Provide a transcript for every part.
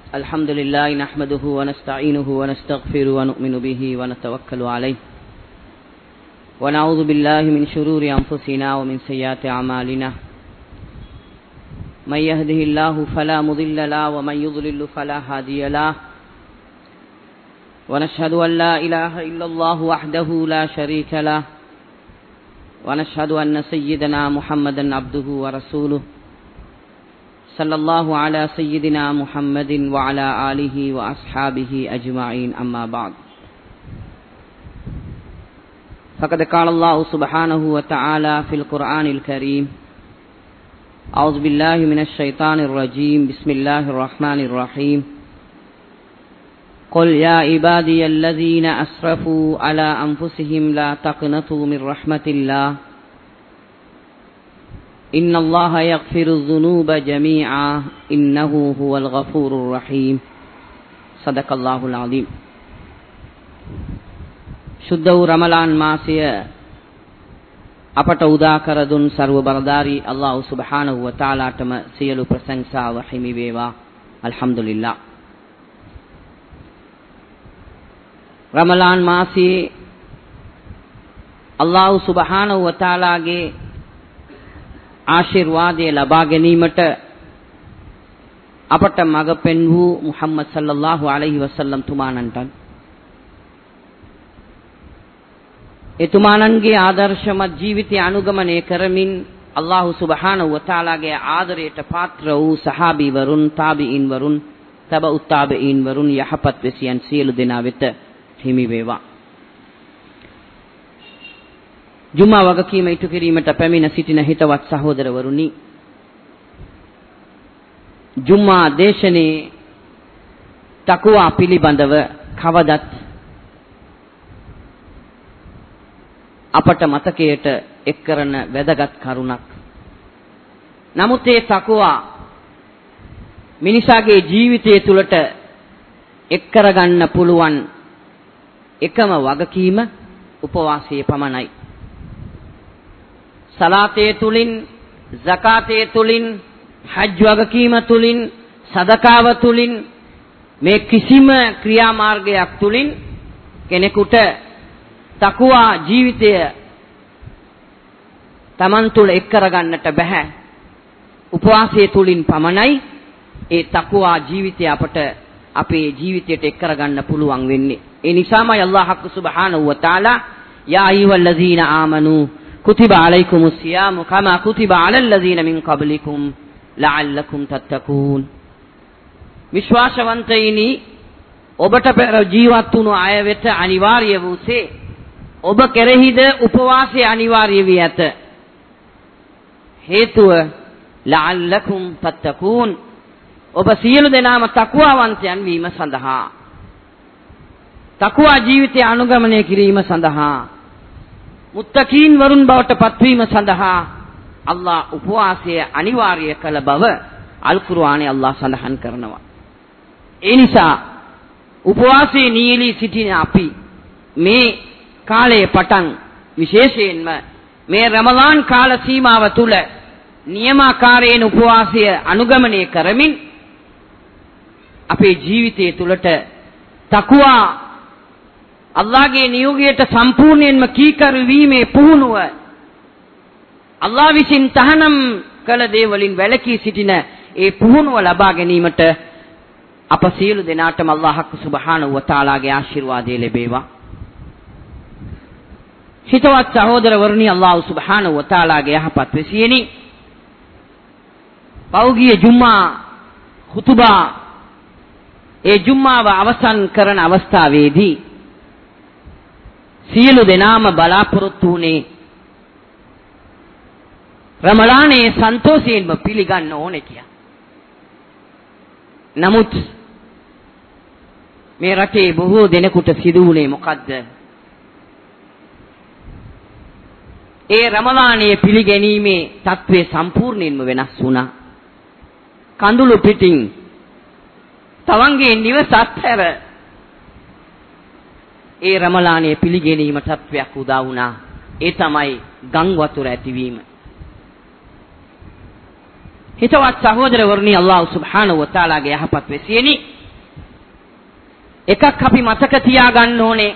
الحمد لله نحمده ونستعينه ونستغفره ونؤمن به ونتوكل عليه ونعوذ بالله من شرور أنفسنا ومن سيئات أعمالنا من يهده الله فلا مضل له ومن يضلل فلا هادي له ونشهد أن لا إله إلا الله وحده لا شريك له ونشهد أن سيدنا محمدا عبده ورسوله صلى الله على سيدنا محمد وعلى آله وأصحابه أجمعين أما بعد فقد قال الله سبحانه وتعالى في القرآن الكريم أعوذ بالله من الشيطان الرجيم بسم الله الرحمن الرحيم قل يا عبادي الذين أسرفوا على أنفسهم لا تقنطوا من رحمة الله إن الله يغفر الذنوب جميعا إنه هو الغفور الرحيم صدق الله العظيم ಶುದ್ಧವು ರಮಲಾನ್ ಮಾಸಿಯ අපට උදා කර දුන් ਸਰව බලධාරී අල්ලාහ් සුබ්හානහු වතාලාටම සියලු ප්‍රශංසාව හිමි වේවා අල්හම්දුලිල්ලාහ්. රමලාන් මාසයේ අල්ලාහ් සුබ්හානහු වතාලාගේ ආශිර්වාදය ලබා ගැනීමට අපට මඟ පෙන්වූ මුහම්මද් සල්ලල්ලාහු අලයිහි වසල්ලම් තුමාණන්ට එතුමාණන්ගේ ආදර්ශමත් ජීවිතය අනුගමනය කරමින් අල්ලාහ් සුබ්හානහු වතාලාගේ ආදරයට පාත්‍ර වූ සහාබී වරුන් තාබියින් වරුන් තබඋත් තාබියින් වරුන් යහපත් වෙසියන් සියලු දෙනා වෙත හිමි වේවා. ජුමා වගකීම ඉටු කිරීමට පැමිණ සිටින හිතවත් සහෝදරවරුනි, ජුමා දේශනේ තක්වා පිළිබඳව කවදත් අපට මතකයට එක් කරන වැදගත් කරුණක්. නමුත් ඒ තක්වා මිනිසාගේ ජීවිතය තුළට එක් කරගන්න පුළුවන් එකම වගකීම උපවාසයේ පමණයි. සලාතේ තුලින්, සකාතේ තුලින්, හජ් වගකීම තුලින්, සදකාව තුලින් මේ කිසිම ක්‍රියාමාර්ගයක් තුලින් කෙනෙකුට තක්වා ජීවිතය තමන් තුළ එක් කරගන්නට බෑ. උපවාසයේ තුලින් පමණයි ඒ තක්වා ජීවිතය අපට අපේ ජීවිතයට එක් කරගන්න පුළුවන් වෙන්නේ. ඒ නිසාමයි අල්ලාහ් සුබ්හානහු වතාලා යා අයියුහල්ලසීන ආමනු كتب عليكم الصيام كما كتب على الذين من قبلكم لعلكم تتقون. විශ්වාසවන්තයිනි, ඔබට පෙර ජීවත් වුණු අය වෙත අනිවාර්ය වූසේ ඔබ කෙරෙහිද උපවාසය අනිවාර්ය වී ඇත. හේතුව لعلكم تتقون, ඔබ සියලු දෙනාම තක්වාවන්තයන් වීම සඳහා, තක්වා ජීවිතය අනුගමනය කිරීම සඳහා, මුත්තකීන් වරුන් බවට පත්වීම සඳහා අල්ලාහ් උපවාසය අනිවාර්ය කළ බව අල් කුර්ආනයේ අල්ලාහ් සඳහන් කරනවා. ඒ නිසා උපවාසයේ නියලී සිටින අපි මේ කාලයේ පටන් විශේෂයෙන්ම මේ රමලාන් කාල සීමාව තුල නියමාකාරයෙන් උපවාසය අනුගමනය කරමින් අපේ ජීවිතය තුළට තක්වා අල්ලාහගේ නියෝගයට සම්පූර්ණයෙන්ම කීකරු වීමේ පුහුණුව, අල්ලාහ් විසින් තහනම් කළ දේවලින් වැළකී සිටින ඒ පුහුණුව ලබා ගැනීමට අප සියලු දෙනාටම අල්ලාහ් සුබ්හානහු වතාලාගේ ආශිර්වාදය ලැබේවා. හිතවත් සහෝදරවරුනි, අල්ලාහ් සුබ්හානහු වතාලාගේ යහපත් වෙසියනි, පෞගිය ජුම්මා ඛුතුබා ඒ ජුම්මාව අවසන් කරන අවස්ථාවේදී සියලු දෙනාම බලාපොරොත්තු වුණේ රමලානේ සන්තෝෂයෙන්ම පිළිගන්න ඕනේ කියලා. නමුත් මේ රටේ බොහෝ දෙනෙකුට සිදු වුණේ මොකද්ද? ඒ රමලානේ පිළිගැනීමේ තත්ත්වය සම්පූර්ණයෙන්ම වෙනස් වුණා. කඳුළු පිටින් තවන්ගේ නිවස අත්හැර ඒ රමලානේ පිළිගැනීම තත්ත්වයක් උදා වුණා. ඒ තමයි ගම් වතුර ඇතිවීම. හිතවත් සහෝදරවරුනි, අල්ලාහ් සුබ්හානහු වතාලාගේ යහපත් වෙසියනි, එකක් අපි මතක තියාගන්න ඕනේ.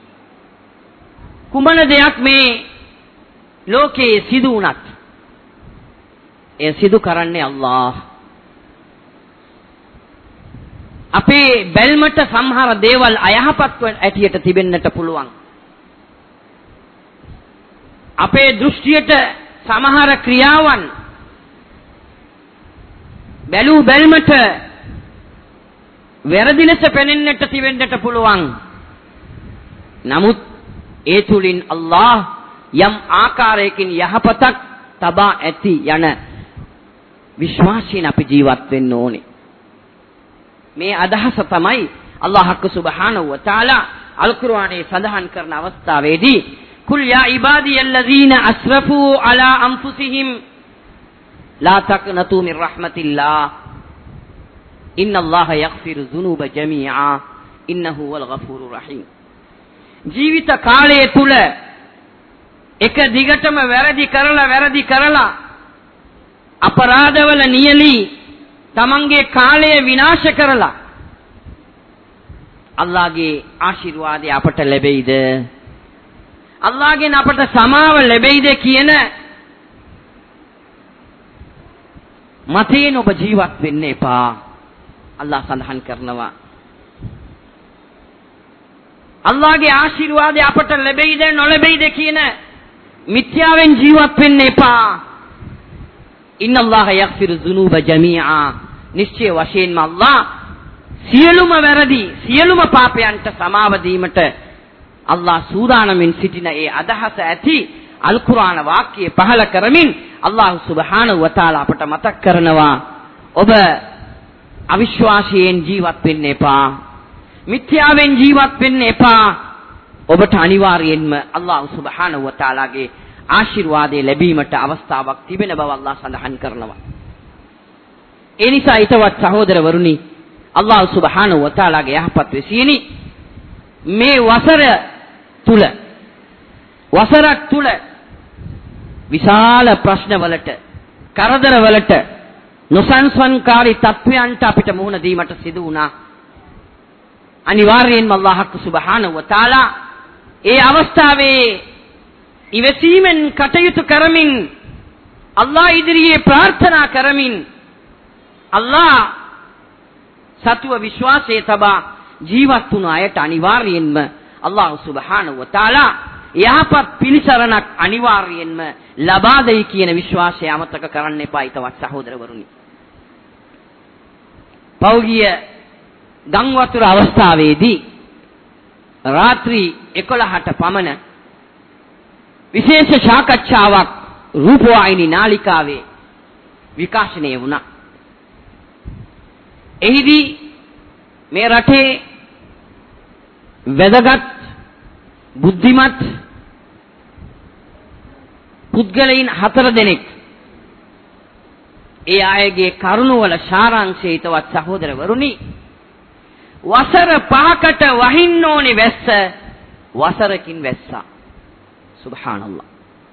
කුමන දෙයක් මේ ලෝකයේ සිදු වුණත් ඒ සිදු කරන්නේ අල්ලාහ්. අපේ බැල්මට සමහර දේවල් අයහපත් ඇටියට තිබෙන්නට පුළුවන්. අපේ දෘෂ්ටියට සමහර ක්‍රියාවන් බැලුමට වැරදි ලෙස පෙනෙන්නට තිබෙන්නට පුළුවන්. නමුත් ඒ තුලින් අල්ලාහ් යම් ආකාරයකින් යහපතක් තබා ඇති යන විශ්වාසයෙන් අපි ජීවත් වෙන්න ඕනේ. මේ අදහස තමයි අල්ලාහ් සුබ්හානහු වතාලා අල් කුර්ආනයේ සඳහන් කරන අවස්ථාවේදී කුල් යා ඉබාදියල්ලදීන අස්රෆූ අලා අන්ෆුසිහිම් ලා තක්නතු මින් රහ්මතිල්ලාහ් ඉන්නල්ලාහ යග්ෆිරු දුනූබ ජමීઆ ඉන්නහු වල් ගෆූරුර් රහීම්. ජීවිත කාලය තුල එක දිගටම වැරදි කරලා අපරාධවල නියලී තමන්ගේ කාලය විනාශ කරලා අල්ලාහගේ ආශිර්වාදය අපට ලැබෙයිද? අල්ලාහගෙන් අපට සමාව ලැබෙයිද කියන මතයෙන් ඔබ ජීවත් වෙන්න එපා. අල්ලාහ් සඳහන් කරනවා අල්ලාහගේ ආශිර්වාදය අපට ලැබෙයිද නොලැබෙයිද කියන මිත්‍යාවෙන් ජීවත් වෙන්න එපා. ඉන්නල්ලාහ යග්ෆිරු දුනූබ ජමීઆ. නිශ්චය වශයෙන්ම අල්ලාහ් සියලුම වැරදි සියලුම පාපයන්ට සමාව දීමට අල්ලාහ් සූදානමින් සිටින ඒ අදහස ඇති අල් කුර්ආන වාක්‍යය පහල කරමින් අල්ලාහ් සුබ්හානහු වතාලා අපට මතක් කරනවා ඔබ අවිශ්වාසයෙන් ජීවත් වෙන්න එපා. මිත්‍යාවෙන් ජීවත් වෙන්න එපා. ඔබට අනිවාර්යයෙන්ම අල්ලාහ් සුබ්හානහු වතාලාගේ ආශිර්වාදය ලැබීමට අවස්ථාවක් තිබෙන බව අල්ලාහ් සඳහන් කරනවා. ඒ නිසා ඊටවත් සහෝදරවරුනි අල්ලාහ් සුබ්හානහු වතාලාගේ යහපත් වෙසියනි මේ වසරක් තුල විශාල ප්‍රශ්නවලට කරදරවලට නොසන්සන්කාරී තත්වයන්ට අපිට මුහුණ දීමට සිදු වුණා. අනිවාර්යයෙන්ම අල්ලාහ් සුබ්හානහු වතාලා ඒ අවස්ථාවේ ඉවසීමෙන් කටයුතු කරමින් අල්ලාහ් ඉදිරියේ ප්‍රාර්ථනා කරමින් අල්ලාහ් සතුව විශ්වාසයේ තබා ජීවත් වුණ අයට අනිවාර්යයෙන්ම අල්ලාහ් සුබ්හානහු වතාලා යහපත් පිළිසරණක් අනිවාර්යයෙන්ම ලබා දෙයි කියන විශ්වාසය අමතක කරන්න එපා. ඊටවත් සහෝදරවරුනි පෞගිය ගම් වතුර අවස්ථාවේදී රාත්‍රී 11ට පමණ විශේෂ සාකච්ඡාවක් රූපවාහිනී නාලිකාවේ විකාශනය වුණා. එහිදී මේ රටේ වැදගත් බුද්ධිමත් පුද්ගලයන් 4 දෙනෙක් ඒ අයගේ කරුණවල සාරාංශය ඊටවත් සහෝදරවරුනි වසර 5කට වහින්න ඕනේ වැස්ස වසරකින් වැස්සා. සුබ්හානල්ලාහ්.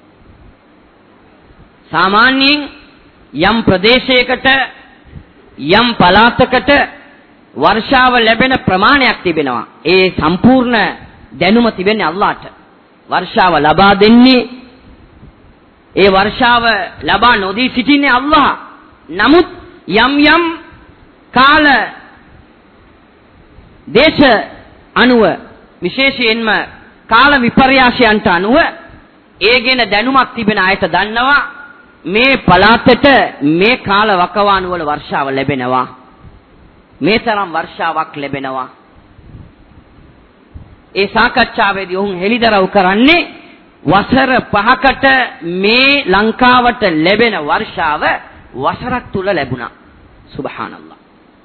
සාමාන්‍යයෙන් යම් ප්‍රදේශයකට යම් පළාතකට වර්ෂාව ලැබෙන ප්‍රමාණයක් තිබෙනවා. ඒ සම්පූර්ණ දැනුම තිබෙන්නේ අල්ලාහට. වර්ෂාව ලබා දෙන්නේ ඒ වර්ෂාව ලබා නොදී සිටින්නේ අල්ලාහ. නමුත් යම් කාල දේශ අනුව විශේෂයෙන්ම කාල විපර්යාසයන්ට අනුව ඒගෙන දැනුමක් තිබෙන අයට දන්නවා මේ පළාතට මේ කාල වකවානු වල වර්ෂාව ලැබෙනවා. මේ තරම් වර්ෂාවක් ලැබෙනවා. ඒ සාකච්ඡාවේදී ඔවුන් හෙළිදරව් කරන්නේ වසර 5කට මේ ලංකාවට ලැබෙන වර්ෂාව වසරක් තුල ලැබුණා. සුබ්හානල්ලාහ්.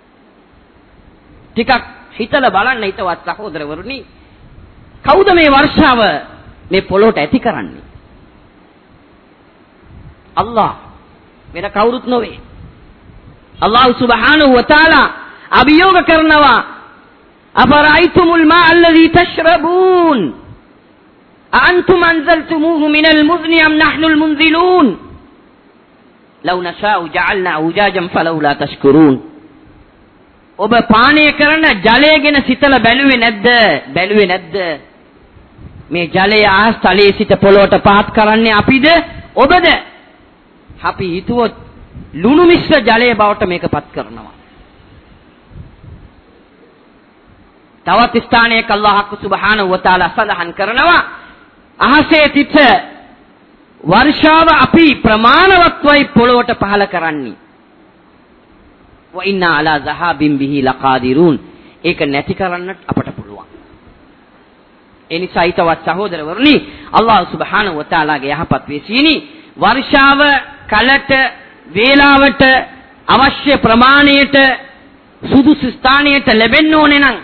ටිකක් හිතලා බලන්න හිතවත් සහෝදරවරුනි කවුද මේ වර්ෂාව මේ පොළොට ඇති කරන්නේ? අල්ලාහ්. වෙන කවුරුත් නොවේ. අල්ලාහ් සුබ්හානහු වතාලා අභියෝග කරනවා අෆරයිතුමුල් මා අල්ලදි තෂරබූන් අන්තුම් අන්සල්තුමූහු මිනල් මුzni අම් නහ්නුල් මුන්සිලූන් ලව් නෂාඋ ජඅල්නා උජාජන් ෆලෞලා තෂ්කුරූන්. ඔබ පානය කරන ජලය ගැන සිතලා බැලුවේ නැද්ද? මේ ජලය ආස්තලයේ සිට පොළොවට පහත් කරන්නේ අපිද ඔබද? අපි හිතුවොත් ලුණු මිශ්‍ර ජලය බවට මේකපත් කරනවා. තවත් ස්ථානයක අල්ලාහ් සුබ්හානහු වතාලා සඳහන් කරනවා අහසේ තිත වර්ෂාව අපි ප්‍රමාණවත්වයි පොළොවට පහල කරන්නේ. wa inna ala zahabin bihi laqadirun. ඒක නැති කරන්නත් අපට පුළුවන්. ඒ නිසා ඊටවත් සහෝදරවරුනි අල්ලාහ් සුබ්හානහු වතාලාගේ යහපත් වේසීනි වර්ෂාව කලට වේලාවට අවශ්‍ය ප්‍රමාණයට සුදුසු ස්ථානයට ලැබෙන්න ඕනේ නම්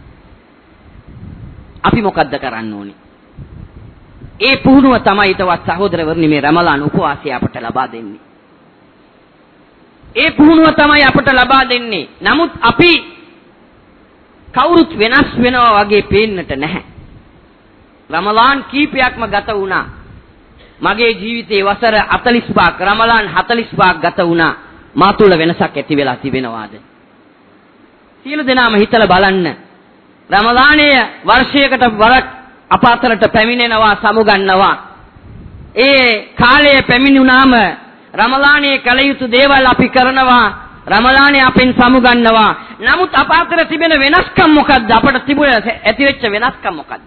අපි මොකද්ද කරන්න ඕනේ? ඒ පුහුණුව තමයි ඊටවත් සහෝදරවරුනි මේ රමලාන් උපවාසය අපට ලබා දෙන්නේ. ඒ පුහුණුව තමයි අපට ලබා දෙන්නේ. නමුත් අපි කවුරුත් වෙනස් වෙනවා වගේ පේන්නට නැහැ. රමලාන් කීපයක්ම ගත වුණා. මගේ ජීවිතේ වසර 45ක් රමලාන් 45ක් ගත වුණා. මා තුල වෙනසක් ඇති වෙලා තිබෙනවාද? සියලු දෙනාම හිතලා බලන්න. රමලානයේ වර්ෂයකට වරක් අප අතරට පැමිණෙනවා සමුගන්නවා. ඒ කාලය පැමිණුණාම රමලානයේ කල යුතු දේවල් අපි කරනවා. රමලානයේ අපෙන් සමුගන්නවා. නමුත් අප අතර තිබෙන වෙනස්කම් මොකද්ද? අපට තිබුණ ඇතිවෙච්ච වෙනස්කම් මොකද්ද?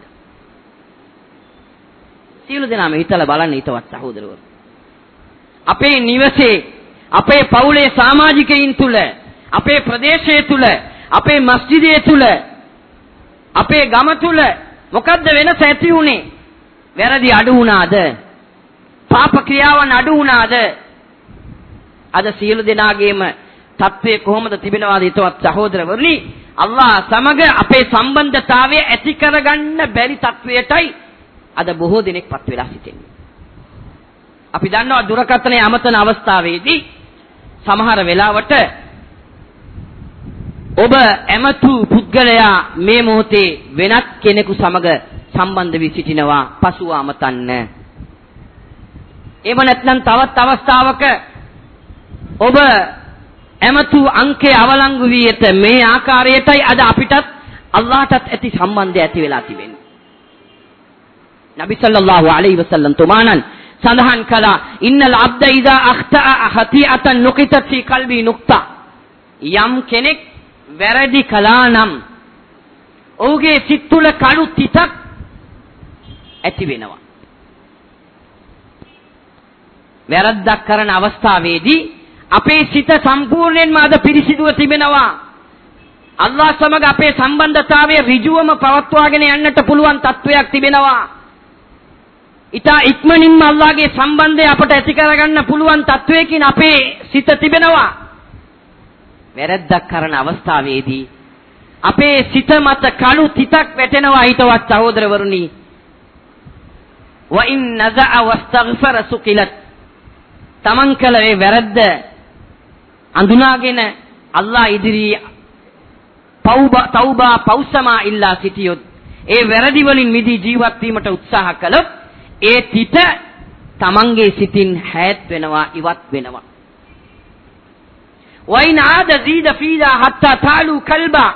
සියලු දෙනාම හිතලා බලන්න ඊටවත් සහෝදරවරු. අපේ නිවසේ, අපේ පවුලේ සමාජිකයින් තුල, අපේ ප්‍රදේශයේ තුල, අපේ මස්ජිදයේ තුල, අපේ ගම තුල මොකද්ද වෙනස ඇති වුනේ? වැරදි අඩු වුණාද? පාප ක්‍රියාවන් අඩු වුණාද? අද සියලු දෙනාගේම තත්ත්වය කොහොමද තිබෙනවාද ඊටවත් සහෝදරවරුනි? අල්ලාහ් සමග අපේ සම්බන්ධතාවය ඇති කරගන්න බැරි තත්ත්වයටයි අද බොහෝ දෙනෙක්පත් වෙලා සිටින්නේ. අපි දන්නවා දුරකථනයේ අමතන අවස්ථාවේදී සමහර වෙලාවට ඔබ ඇමතු පුද්ගලයා මේ මොහොතේ වෙනත් කෙනෙකු සමග සම්බන්ධ වී සිටිනවා පසුව අමතන්න. එහෙම නැත්නම් තවත් අවස්ථාවක ඔබ ඇමතු අංකේ අවලංගු වී ඇත. මේ ආකාරයටයි අද අපිටත් අල්ලාහටත් ඇති සම්බන්ධය ඇති වෙලා තිබෙන්නේ. නබි සල්ලල්ලාහු අලයිහි වසල්ලම් තුමාණන් සඳහන් කළා ඉන්නල් අබ්ද ඉදා අඛ්තා හතිඅතන් නුකිතත් ෆී කල්බි නුක්තා. යම් කෙනෙක් වැරදි කළා නම් ඔහුගේ සිත් තුළ කළු තිතක් ඇති වෙනවා. වැරද්දක් කරන අවස්ථාවේදී අපේ සිත සම්පූර්ණයෙන්ම අද පිරිසිදුව තිබෙනවා. අල්ලාහ් සමග අපේ සම්බන්ධතාවය ඍජුවම පවත්වාගෙන යන්නට පුළුවන් තත්වයක් තිබෙනවා. ඊට ඉක්මනින්ම අල්ලාහ්ගේ සම්බන්ධය අපට ඇති කරගන්න පුළුවන් තත්වයකින් අපේ සිත තිබෙනවා. වැරද්දක් කරන අවස්ථාවේදී අපේ සිත මත කළු තිතක් වැටෙනවා. ඊටවත් සහෝදරවරුනි වයින් නසअ වස්තග්ෆර සුකිලත්. තමන් කළ ඒ වැරද්ද අඳුනාගෙන අල්ලාහ් ඉදිරියේ තෞබා පෞසමා ඉල්ලා සිටියොත්, ඒ වැරදි වලින් මිදී ජීවත් වීමට උත්සාහ කළොත් ඒ තිත තමන්ගේ සිතින් හැත් වෙනවා, ඉවත් වෙනවා. වයින් ආද සීද ෆීදා හත්තා තාලු කල්බා.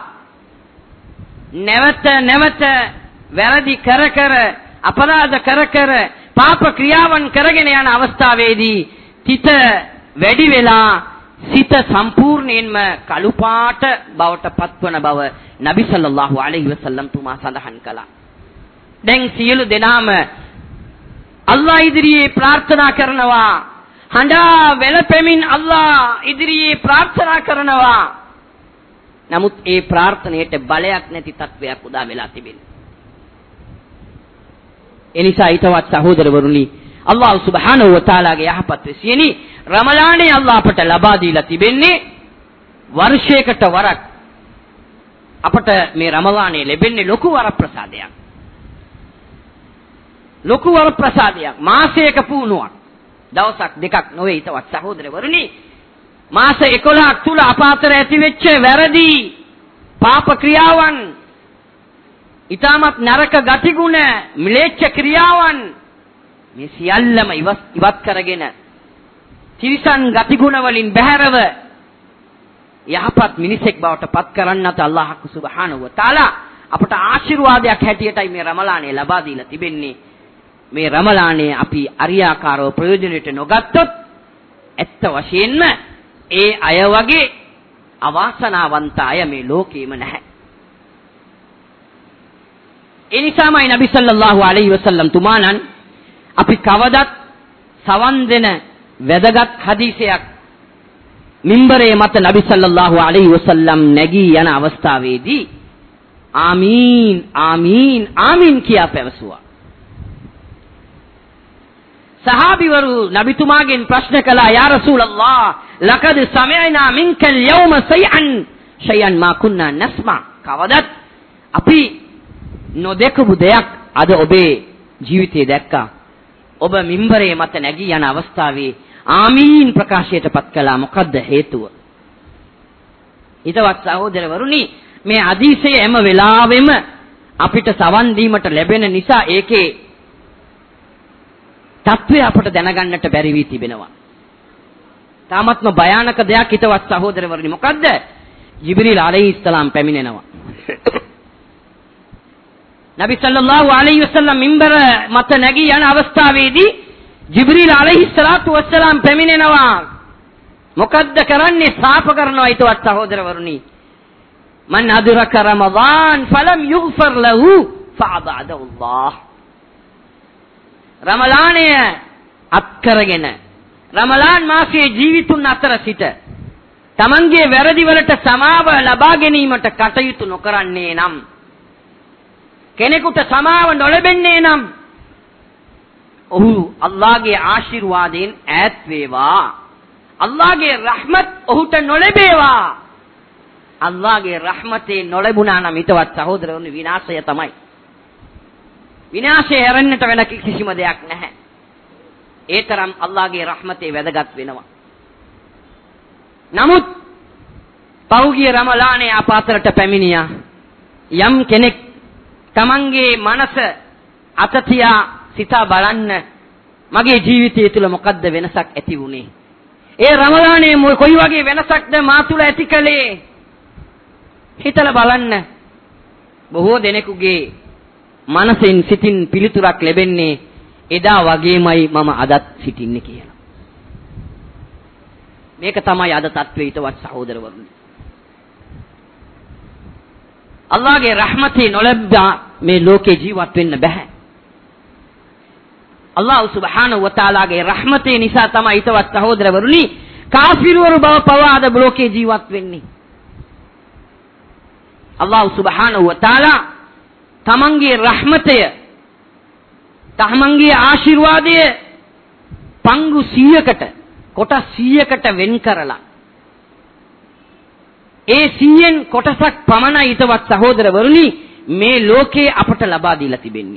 නැවත වැරදි කර අපරාධ කර පාප ක්‍රියාවන් කරගෙන යන අවස්ථාවේදී තිත වැඩි වෙලා සිත සම්පූර්ණයෙන්ම කළු පාට බවට පත්වන බව නබි සල්ලල්ලාහු අලයිහි වසල්ලම් තුමා සඳහන් කළා. දැන් සියලු දෙනාම අල්ලාහ් ඉදිරියේ ප්‍රාර්ථනා කරනවා. හඬා වැළපෙමින් අල්ලාහ් ඉදිරියේ ප්‍රාර්ථනා කරනවා. නමුත් ඒ ප්‍රාර්ථනයට බලයක් නැති තත්වයක් උදා වෙලා තිබෙනවා. එනිසා ඊටවත් සහෝදරවරුනි, අල්ලාහ් සුබ්හානහු වතාලාගේ යහපත් වෙසියනි රමලානේ අල්ලාහ් අපට ලබා දීලා තිබෙන්නේ වර්ෂයකට වරක්. අපට මේ රමලානේ ලැබෙන්නේ ලොකු වරප්‍රසාදයක්. ලොකු වරප්‍රසාදයක්. මාසයක පුණුවක්. දවසක් දෙකක් නොවේ ඊටවත් සහෝදරවරුනි. මාස 11ක් තුල අප අතර ඇති වෙච්ච වැරදි පාප ක්‍රියාවන්, ඊටමත් නරක ගතිගුණ, මිලේච්ඡ ක්‍රියාවන් මේ සියල්ලම ඉවත් කරගෙන තිරිසන් ගතිගුණ වලින් බැහැරව යහපත් මිනිසෙක් බවට පත් කරන්නත් අල්ලාහ් සුබ්හානහු වතාලා අපට ආශිර්වාදයක් හැටියටයි මේ රමලානේ ලබා දීලා තිබෙන්නේ. මේ රමලානේ අපි අරියාකාරව ප්‍රයෝජනෙට නොගත්තොත් ඇත්ත වශයෙන්ම ඒ අය වගේ අවාසනාවන්ත අය මේ ලෝකෙම නැහැ. ඒ නිසාමයි නබි සල්ලල්ලාහු අලයිහි වසල්ලම් තුමාණන් අපි කවදත් සවන් දෙන වැදගත් හදීසයක් මිම්බරේ මත නබි සල්ලල්ලාහු අලයිහි වසල්ලම් නැගී යන අවස්ථාවේදී ආමීන් ආමීන් ආමීන් කියා පැවසුවා. සහාබිවරු නබිතුමාගෙන් ප්‍රශ්න කළා යා රසූලල්ලාහ් ලකද් සමි'නා මින්කල් යවම ෂයන් මා කුන්නා නස්මා. කවදත් අපි නොදකපු දෙයක් අද ඔබේ ජීවිතයේ දැක්කා. ඔබ මිම්බරේ මත නැගී යන අවස්ථාවේ ආමීන් ප්‍රකාශයටපත් කළා. මොකද්ද හේතුව? ඊටවත් සහෝදරවරුනි, මේ හදීසය හැම වෙලාවෙම අපිට සවන් දීමට ලැබෙන නිසා ඒකේ තත්ත්වය අපට දැනගන්නට බැරි වී තිබෙනවා. තාමත්ම භයානක දෙයක් ඊටවත් සහෝදරවරුනි. මොකද්ද? ජිබ්‍රීල් අලයිහිස්සලාම් පැමිණෙනවා. නබි සල්ලල්ලාහු අලයිහි වසල්ලම් මිම්බර මත නැගී යන අවස්ථාවේදී ජිබ්‍රීල් අලයිහිස්සලාතු වස්සලාම් පැමිණෙනවා. මොකද්ද කරන්නේ? සාප කරනවා ඊටවත් සහෝදරවරුනි. මන් අදරක රමදාන් ෆලම් යුග්ෆර් ලහු ෆඅබදහු අල්ලාහ්. රමලානය අත්කරගෙන රමලාන් මාසයේ ජීවිතුන් අතර සිට තමන්ගේ වැරදි වලට සමාව ලබා ගැනීමට කටයුතු නොකරන්නේ නම්, කෙනෙකුට සමාව නොලැබෙන්නේ නම් ඔහු අල්ලාහගේ ආශිර්වාදයෙන් ඈත් වේවා. අල්ලාහගේ රහමත් ඔහුට නොලැබේවා. අල්ලාහගේ රහමතේ නොලැබුණා නම් ඊටවත් සහෝදරවරුනි විනාශය තමයි. විනාශය හැරෙන්නට වෙන කිසිම දෙයක් නැහැ. ඒ තරම් අල්ලාහගේ රහමතේ වැදගත් වෙනවා. නමුත් පෞගිය රමලානේ ආපාතරට පැමිණියා. යම් කෙනෙක් තමන්ගේ මනස අතතියා සිතා බලන්න මගේ ජීවිතය තුළ මොකද්ද වෙනසක් ඇති වුනේ? ඒ රමලානේ කොයි වගේ වෙනසක්ද මා තුළ ඇති කළේ? හිතලා බලන්න. බොහෝ දෙනෙකුගේ මනසෙන් සිතින් පිළිතුරක් ලැබෙන්නේ එදා වගේමයි මම අදත් සිටින්නේ කියලා. මේක තමයි අද තත්ත්වයේ ඊටවත් සහෝදරවරුනි. අල්ලාහගේ රහමතේ නොලැබ්බා මේ ලෝකේ ජීවත් වෙන්න බෑ. අල්ලාහ් සුබ්හානහු වතාලාගේ රහමතේ නිසා තමයි ඊටවත් සහෝදරවරුනි කාෆිරවරු බව පවා අද ලෝකේ ජීවත් වෙන්නේ. අල්ලාහ් සුබ්හානහු වතාලා තමන්ගේ රහමතය, තමන්ගේ ආශිර්වාදය පංගු 100කට කොටස් 100කට වෙන් කරලා ඒ 100න් කොටසක් පමණයි ඊටවත් සහෝදරවරුනි මේ ලෝකේ අපට ලබා දීලා තිබෙන්නේ.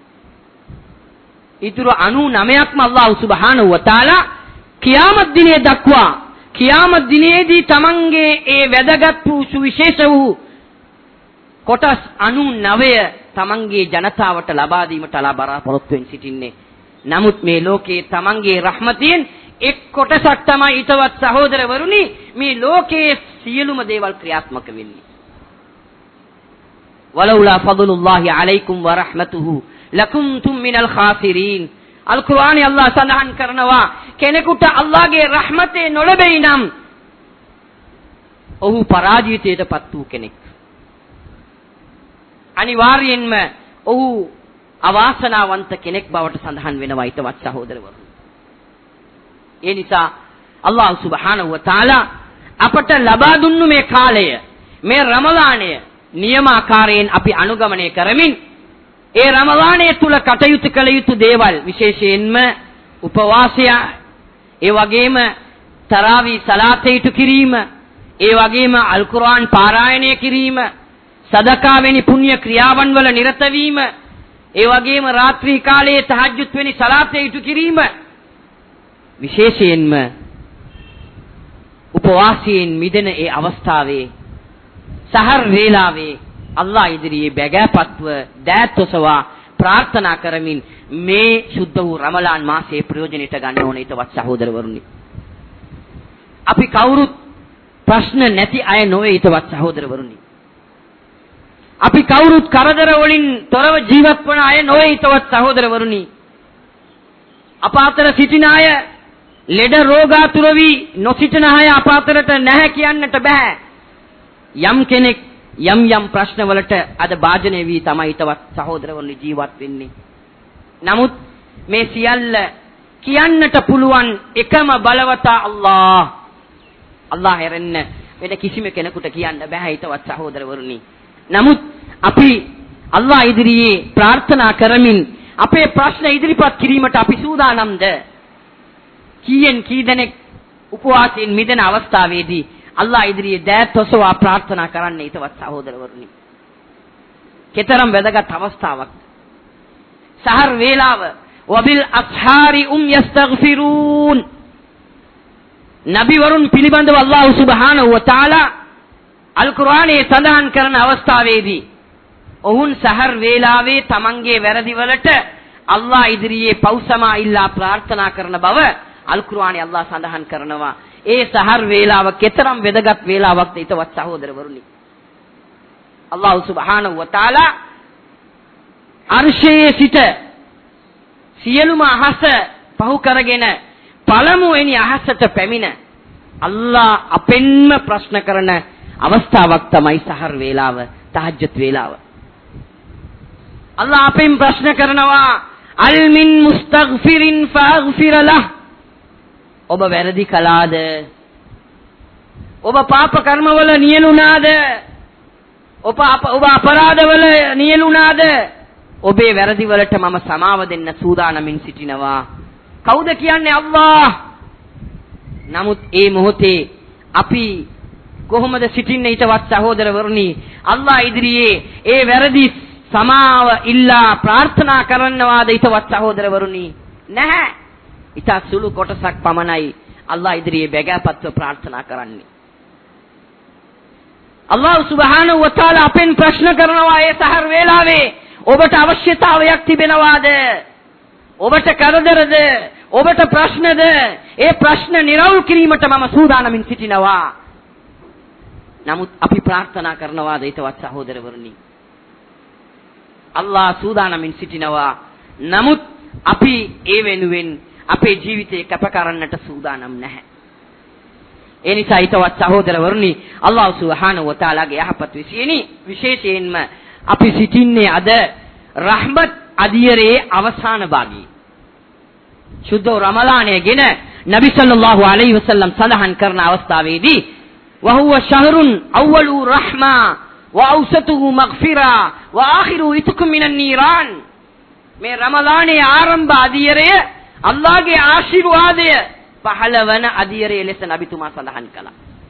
ඊටු 99ක්ම අල්ලාහ් සුබ්හානහු වතාලා කියාමත් දිනේ දක්වා කියාමත් දිනේදී තමන්ගේ ඒ වැදගත් වූ සුවිශේෂ වූ කොටස් 99 තමන්ගේ ජනතාවට ලබා දීමට බලාපොරොත්තු වෙමින් සිටින්නේ. නමුත් මේ ලෝකේ තමන්ගේ රහමතියෙන් එක් කොටසක් තමයි ඊටවත් සහෝදරවරුනි මේ ලෝකයේ සියලුම දේවල් ක්‍රියාත්මක වෙන්නේ. වලවුලා ෆضලුල්ලාහි අලයිකුම් වරහමතුහු ලකුන්තුම් මිනල් ખાසිරීන්. අල් කුර්ආනයේ අල්ලාහ් සඳහන් කරනවා කෙනෙකුට අල්ලාහගේ රහමතේ නොලැබෙයි නම් ඔහු පරාජිතයටපත් වූ කෙනෙක්. අනිවාර්යෙන්ම ඔහු අවාසනාවන්ත කෙනෙක් බවට සඳහන් වෙනවා ඊටවත් සහෝදරවරුනි. ඒ නිසා අල්ලාහ් සුබ්හානහු වතාලා අපට ලබා දුන්නු මේ කාලය, මේ රමලානය නියමාකාරයෙන් අපි අනුගමනය කරමින් ඒ රමලානය තුල කටයුතු කළ යුතු දේවල් විශේෂයෙන්ම උපවාසය, ඒ වගේම තරාවී සලාතේ ඉටු කිරීම, ඒ වගේම අල් කුර්ආන් පාරායනය කිරීම, සදකා වැනි පුණ්‍ය ක්‍රියාවන් වල නිරත වීම, ඒ වගේම රාත්‍රී කාලයේ තහජ්ජුද් වැනි සලාතේ ඉටු කිරීම, විශේෂයෙන්ම උපවාසයෙන් මිදෙන ඒ අවස්ථාවේ සහර් වේලාවේ අල්ලාහ් ඉදිරියේ බැගෑපත්ව දෑත්වසවා ප්‍රාර්ථනා කරමින් මේ සුද්ධ වූ රමලාන් මාසයේ ප්‍රයෝජනෙට ගන්න ඕනේ ඊටවත් සහෝදරවරුනි. අපි කවුරුත් ප්‍රශ්න නැති අය නොවේ ඊටවත් සහෝදරවරුනි. අපි කවුරුත් කරදර වලින් තොරව ජීවත් වන අය නොවේ ඊටවත් සහෝදරවරුනි. අප අතර සිටින අය ලෙඩ රෝගාතුර වී නොසිටින අය අප අතරට නැහැ කියන්නට බෑ. යම් කෙනෙක් යම් ප්‍රශ්න වලට අද භාජනය වී තමයි ඊටවත් සහෝදරවරුනි ජීවත් වෙන්නේ. නමුත් මේ සියල්ල කියන්නට පුළුවන් එකම බලවතා අල්ලාහ්. අල්ලාහ් හැරෙන්න වෙන කිසිම කෙනෙකුට කියන්න බෑ ඊටවත් සහෝදරවරුනි. නමුත් අපි අල්ලාහ් ඉදිරියේ ප්‍රාර්ථනා කරමින් අපේ ප්‍රශ්න ඉදිරිපත් කිරීමට අපි සූදානම්ද? කී දෙනෙක් උපවාසයෙන් මිදෙන අවස්ථාවේදී අල්ලාහ් ඉදිරියේ දෑත් ඔසවා ප්‍රාර්ථනා කරන්න ඊටවත් සහෝදරවරුනි. කතරම් වැදගත් අවස්ථාවක්. සහර් වේලාව වබිල් අස්හාරි යස්තග්ෆිරූන්. නබිවරුන් පිළිබඳව අල්ලාහ් සුබ්හානහු වතාලා අල් කුර්ආනයේ සඳහන් කරන අවස්ථාවේදී ඔවුන් සහර් වේලාවේ තමන්ගේ වැරදි වලට අල්ලාහ් ඉදිරියේ පෞසමා ඉල්ලා ප්‍රාර්ථනා කරන බව අල් කුර්ආනයේ අල්ලාහ් සඳහන් කරනවා. ඒ සහර් වේලාව කතරම් වැදගත් වේලාවක්ද ඊටවත් සහෝදරවරුනි. අල්ලාහ් සුබ්හානහු වතාලා අර්ශයේ සිට සියලුම අහස පහු කරගෙන පළමුවෙනි අහසට පැමිණ අල්ලාහ් අපෙන්ම ප්‍රශ්න කරන අවස්ථාවක් තමයි සහර් වේලාව, තහජ්ජුද් වේලාව. අල්ලාහ් අපෙන් ප්‍රශ්න කරනවා අල් මින් මුස්තග්ෆිරින් ෆාග්ෆිර ලහ්. ඔබ වැරදි කළාද? ඔබ පාප කර්මවල නියලුණාද? ඔබ අපරාධවල නියලුණාද? ඔබේ වැරදි වලට මම සමාව දෙන්න සූදානමින් සිටිනවා. කවුද කියන්නේ? අල්ලාහ්. නමුත් ඒ මොහොතේ අපි කොහොමද සිටින්නේ ඊටවත් සහෝදරවරුනි? අල්ලාහ් ඉදිරියේ ඒ වැරදි සමාව ඉල්ලා ප්‍රාර්ථනා කරන්නවාද ඊටවත් සහෝදරවරුනි? නැහැ. ඊට සුළු කොටසක් පමණයි අල්ලාහ් ඉදිරියේ බැගෑපත්ව ප්‍රාර්ථනා කරන්නේ. අල්ලාහ් සුබ්හානහු වතාලා අපෙන් ප්‍රශ්න කරනවා ඒ සහර් වේලාවේ ඔබට අවශ්‍යතාවයක් තිබෙනවාද? ඔබට කරදරද? ඔබට ප්‍රශ්නද? ඒ ප්‍රශ්න නිරවුල් කිරීමට මම සූදානමින් සිටිනවා. නමුත් අපි ප්‍රාර්ථනා කරනවාද ඊටවත් සහෝදරවරුනි? අල්ලාහ් සූදානමින් සිටිනවා. නමුත් අපි ඒ වෙනුවෙන් අපේ ජීවිතේ කැප කරන්නට සූදානම් නැහැ. ඒ නිසා ඊටවත් සහෝදරවරුනි අල්ලාහ් සුබ්හානහු වතාලාගේ යහපත් විශේෂයෙන්ම අපි සිටින්නේ අද රහමත් අදියරේ අවසාන භාගයේ. සුද්ධ රමලානයේගෙන නබි සල්ලල්ලාහු අලයිහි වසල්ලම් සඳහන් කරන අවස්ථාවේදී وهو شهر أول رحمة وأوسطه مغفرة وآخره عتق من النيران. මේ රමලානයේ ආරම්භ අදියරය අල්ලාහගේ ආශිර්වාදය පහළවන අදියරය ලෙස නබිතුමා සඳහන් කළා.